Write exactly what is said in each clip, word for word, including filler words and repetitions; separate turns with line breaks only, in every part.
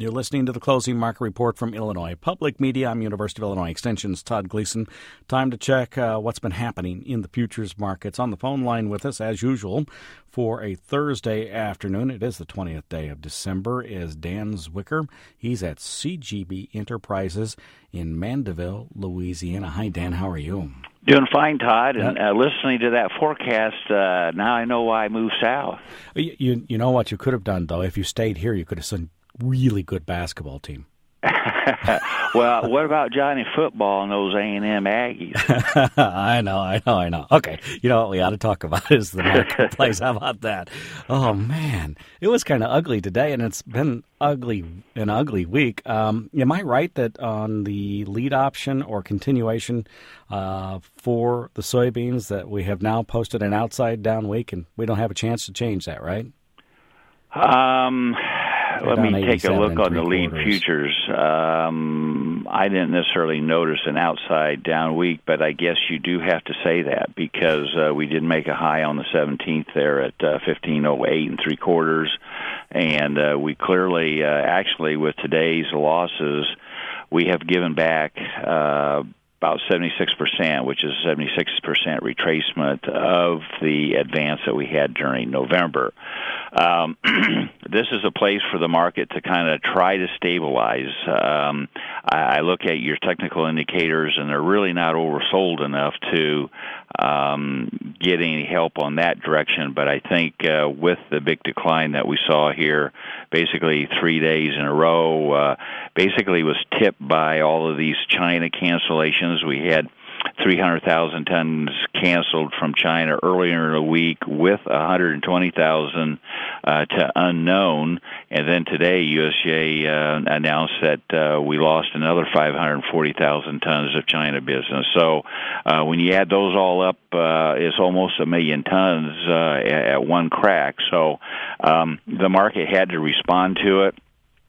You're listening to the Closing Market Report from Illinois Public Media. I'm University of Illinois Extension's Todd Gleason. Time to check uh, what's been happening in the futures markets. On the phone line with us, as usual, for a Thursday afternoon, it is the twentieth day of December, is Dan Zwicker. He's at C G B Enterprises in Mandeville, Louisiana. Hi, Dan. How are you?
Doing fine, Todd, and uh, listening to that forecast, uh, now I know why I moved south.
You, you, you know what you could have done, though? If you stayed here, you could have seen really good basketball team.
Well, what about Johnny Football and those A and M Aggies?
I know, I know, I know. Okay, you know what we ought to talk about is the marketplace. How about that? Oh, man. It was kind of ugly today, and it's been ugly an ugly week. Um, am I right that on the lead option or continuation uh, for the soybeans that we have now posted an outside down week, and we don't have a chance to change that, right?
Um... Let me take a look on the lead
quarters.
futures. Um, I didn't necessarily notice an outside down week, but I guess you do have to say that because uh, we did make a high on the seventeenth there at uh, fifteen oh eight and three quarters, and uh, we clearly, uh, actually, with today's losses, we have given back Uh, about seventy-six percent, which is seventy-six percent retracement of the advance that we had during November. Um, this is a place for the market to kind of try to stabilize. Um, I, I look at your technical indicators, and they're really not oversold enough to um, get any help on that direction. But I think uh, with the big decline that we saw here, basically three days in a row, uh, basically was tipped by all of these China cancellations. We had three hundred thousand tons canceled from China earlier in the week with one hundred twenty thousand uh, to unknown. And then today, U S D A uh, announced that uh, we lost another five hundred forty thousand tons of China business. So uh, when you add those all up, uh, it's almost a million tons uh, at, at one crack. So um, the market had to respond to it.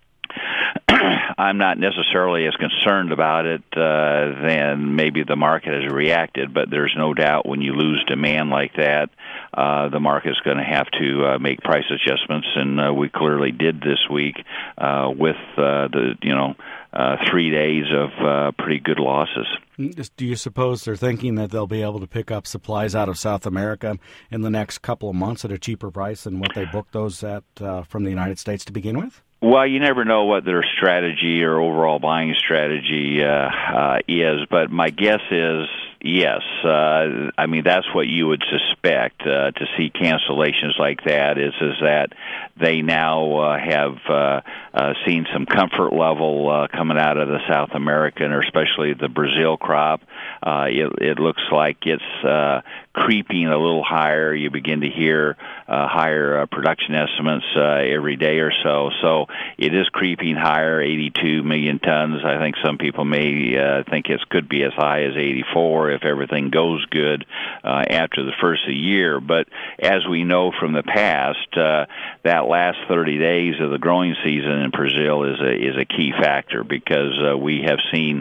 I'm not necessarily as concerned about it uh, than maybe the market has reacted, but there's no doubt when you lose demand like that, uh, the market's going to have to uh, make price adjustments, and uh, we clearly did this week uh, with uh, the you know uh, three days of uh, pretty good losses.
Do you suppose they're thinking that they'll be able to pick up supplies out of South America in the next couple of months at a cheaper price than what they booked those at uh, from the United States to begin with?
Well, you never know what their strategy or overall buying strategy uh, uh, is, but my guess is yes. Uh, I mean, that's what you would suspect uh, to see cancellations like that is is that they now uh, have uh, uh, seen some comfort level uh, coming out of the South American or especially the Brazil crop. Uh, it, it looks like it's uh, creeping a little higher. You begin to hear uh, higher uh, production estimates uh, every day or so. So it is creeping higher, eighty-two million tons. I think some people may uh, think it could be as high as eighty-four if everything goes good uh, after the first of the year. But as we know from the past, uh, that last thirty days of the growing season in Brazil is a, is a key factor because uh, we have seen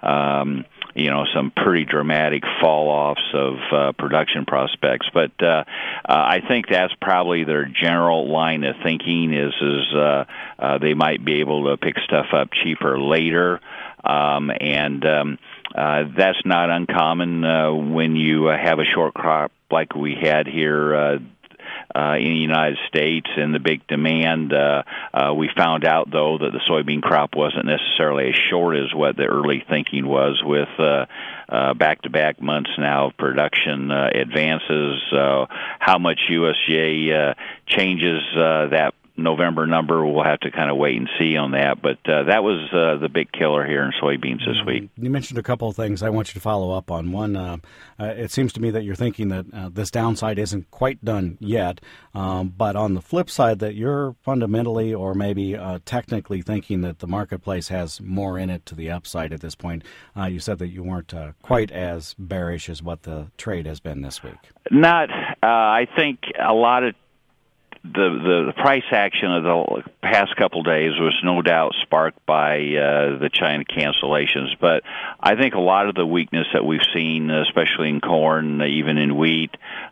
um, you know, some pretty dramatic fall-offs of uh, production prospects. But uh, uh, I think that's probably their general line of thinking is, is uh, uh, they might be able to pick stuff up cheaper later. Um, and um, uh, that's not uncommon uh, when you uh, have a short crop like we had here uh Uh, in the United States and the big demand. Uh, uh, we found out, though, that the soybean crop wasn't necessarily as short as what the early thinking was with uh, uh, back-to-back months now of production uh, advances. Uh, how much U S D A uh, changes uh, that November number, we'll have to kind of wait and see on that. But uh, that was uh, the big killer here in soybeans this week.
You mentioned a couple of things I want you to follow up on. One, uh, uh, it seems to me that you're thinking that uh, this downside isn't quite done yet. Um, but on the flip side, that you're fundamentally or maybe uh, technically thinking that the marketplace has more in it to the upside at this point. Uh, you said that you weren't uh, quite as bearish as what the trade has been this week.
Not, uh, I think a lot of the the price action of the past couple days was no doubt sparked by uh, the China cancellations, but I think a lot of the weakness that we've seen, especially in corn, even in wheat,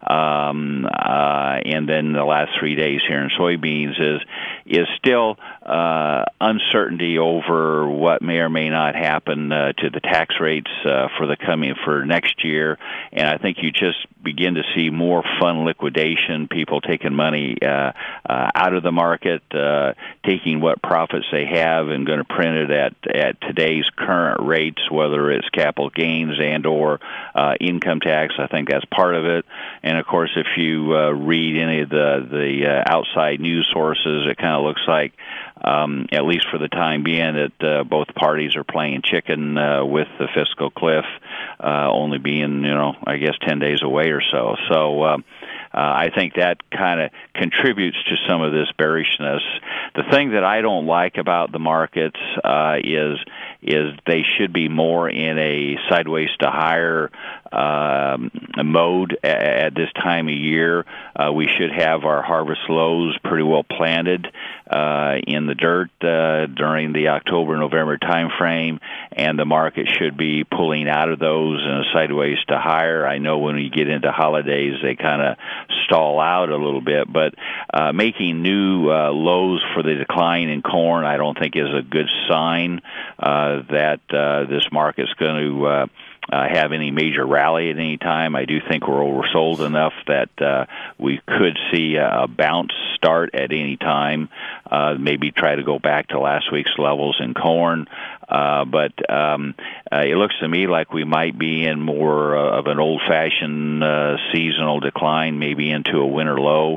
um, uh, and then the last three days here in soybeans, is is still uh, uncertainty over what may or may not happen uh, to the tax rates uh, for the coming for next year, and I think you just begin to see more fund liquidation, people taking money uh, uh, out of the market, uh, taking what profits they have and going to print it at at today's current rates, whether it's capital gains and or uh, income tax. I think that's part of it. And of course, if you uh, read any of the the uh, outside news sources, it kind of looks like, um, at least for the time being, that uh, both parties are playing chicken uh, with the fiscal cliff uh, only being, you know, I guess ten days away or so. So um, uh, I think that kind of contributes to some of this bearishness. The thing that I don't like about the markets uh, is is they should be more in a sideways to higher um, mode at, at this time of year. Uh, we should have our harvest lows pretty well planted uh, in the dirt uh, during the October-November time frame, and the market should be pulling out of those in a sideways to higher. I know when we get into holidays, they kind of stall out a little bit, but uh, making new uh, lows for the decline in corn, I don't think is a good sign uh, that uh, this market's going to uh, uh, have any major rally at any time. I do think we're oversold enough that uh, we could see a bounce start at any time, uh, maybe try to go back to last week's levels in corn. Uh, but um, uh, it looks to me like we might be in more uh, of an old-fashioned uh, seasonal decline, maybe into a winter low.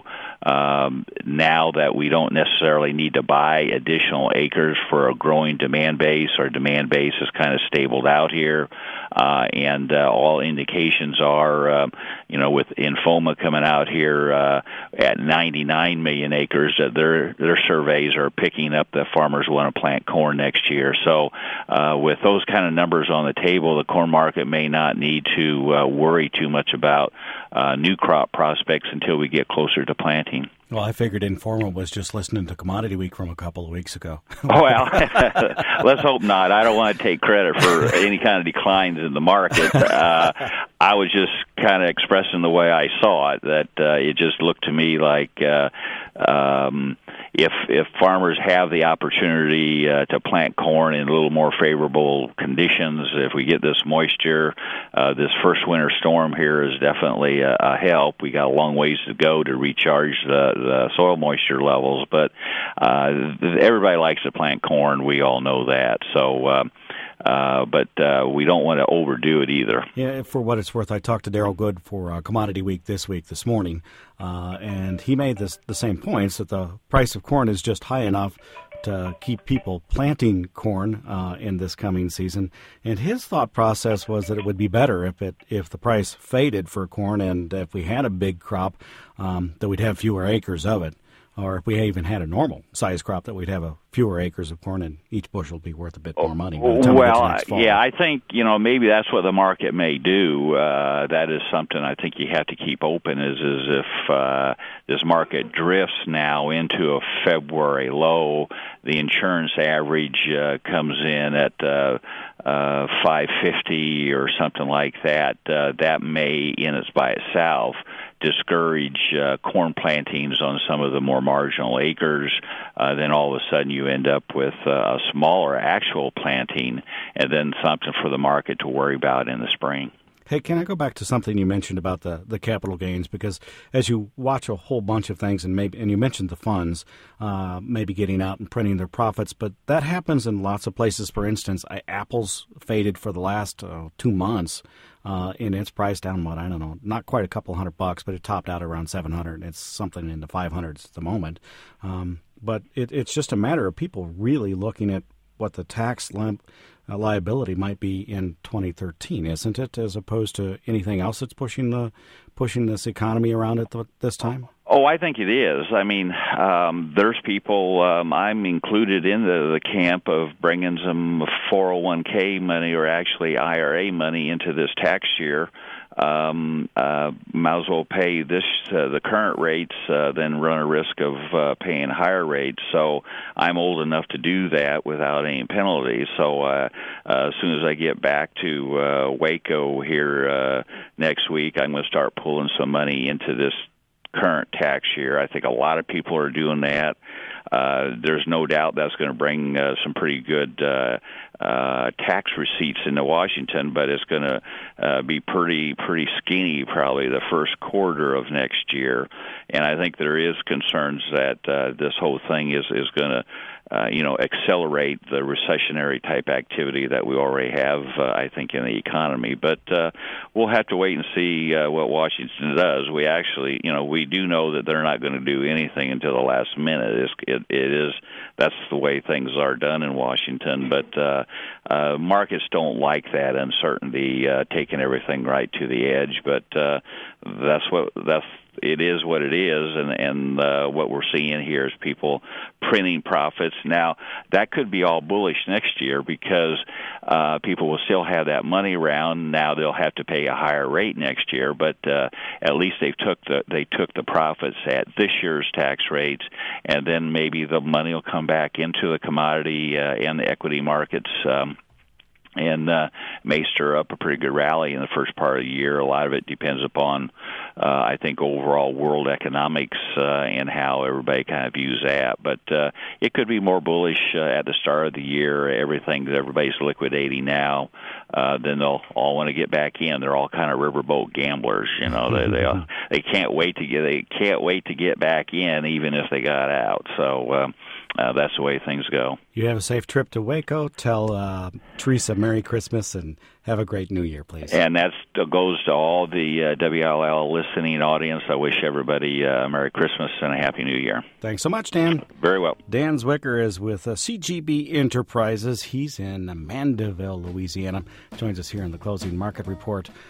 Um, now that we don't necessarily need to buy additional acres for a growing demand base, our demand base is kind of stabled out here, uh, and uh, all indications are, uh, you know, with Infoma coming out here uh, at ninety-nine million acres, uh, their their surveys are picking up that farmers want to plant corn next year. So uh, with those kind of numbers on the table, the corn market may not need to uh, worry too much about uh, new crop prospects until we get closer to planting.
Well, I figured Informa was just listening to Commodity Week from a couple of weeks ago.
Well, let's hope not. I don't want to take credit for any kind of declines in the market. Uh, I was just kind of expressing the way I saw it, that uh, it just looked to me like uh, um, if if farmers have the opportunity uh, to plant corn in a little more favorable conditions, if we get this moisture, uh, this first winter storm here is definitely a, a help. We got a long ways to go to recharge the, the soil moisture levels, but uh, everybody likes to plant corn. We all know that. So. Uh, Uh, but uh, we don't want to overdo it either.
Yeah, for what it's worth, I talked to Daryl Good for uh, Commodity Week this week, this morning, uh, and he made this, the same points, that the price of corn is just high enough to keep people planting corn uh, in this coming season. And his thought process was that it would be better if it if the price faded for corn, and if we had a big crop, um, that we'd have fewer acres of it. Or if we even had a normal size crop, that we'd have a fewer acres of corn, and each bushel would be worth a bit more money. By the time
well,
we get to next fall.
Yeah, I think, you know, maybe that's what the market may do. Uh, that is something I think you have to keep open, is, is if uh, this market drifts now into a February low, the insurance average uh, comes in at uh, uh, five fifty or something like that. Uh, that may, in its by itself, discourage uh, corn plantings on some of the more marginal acres. Uh, then all of a sudden you end up with uh, a smaller actual planting, and then something for the market to worry about in the spring.
Hey, can I go back to something you mentioned about the, the capital gains? Because as you watch a whole bunch of things, and maybe and you mentioned the funds uh, maybe getting out and printing their profits, but that happens in lots of places. For instance, I, Apple's faded for the last uh, two months, uh, and it's priced down, what, I don't know, not quite a couple hundred bucks, but it topped out around seven hundred. It's something in the five hundreds at the moment. Um, but it, it's just a matter of people really looking at what the tax li- uh, liability might be in twenty thirteen, isn't it, as opposed to anything else that's pushing the pushing this economy around at the, this time?
Oh, I think it is. I mean, um, there's people, um, I'm included in the, the camp of bringing some four oh one k money, or actually I R A money, into this tax year. um, uh, might as well pay this uh, the current rates uh, than run a risk of uh, paying higher rates. So I'm old enough to do that without any penalties. So uh, uh, as soon as I get back to uh, Waco here uh, next week, I'm going to start pulling some money into this current tax year. I think a lot of people are doing that. Uh, there's no doubt that's going to bring uh, some pretty good uh, uh, tax receipts into Washington, but it's going to uh, be pretty pretty skinny probably the first quarter of next year. And I think there is concerns that uh, this whole thing is is going to Uh, you know, accelerate the recessionary type activity that we already have, uh, I think, in the economy. But uh, we'll have to wait and see uh, what Washington does. We actually, you know, we do know that they're not going to do anything until the last minute. It's, it, it is that's the way things are done in Washington. But uh, uh, markets don't like that uncertainty, uh, taking everything right to the edge. But uh, that's what that's. It is what it is, and, and uh, what we're seeing here is people printing profits. Now, that could be all bullish next year because uh, people will still have that money around. Now they'll have to pay a higher rate next year, but uh, at least they took the they took the profits at this year's tax rates, and then maybe the money will come back into the commodity uh, and the equity markets. Um, And uh, may stir up a pretty good rally in the first part of the year. A lot of it depends upon, uh, I think, overall world economics uh, and how everybody kind of views that. But uh, it could be more bullish uh, at the start of the year. Everything that everybody's liquidating now, uh, then they'll all want to get back in. They're all kind of riverboat gamblers, you know. they they they can't wait to get they can't wait to get back in, even if they got out. So. Um, Uh, that's the way things go.
You have a safe trip to Waco. Tell uh, Teresa Merry Christmas and have a great New Year, please.
And that goes to all the uh, W L L listening audience. I wish everybody uh, Merry Christmas and a Happy New Year.
Thanks so much, Dan.
Very well.
Dan Zwicker is with uh, C G B Enterprises. He's in Mandeville, Louisiana. Joins us here in the Closing Market Report.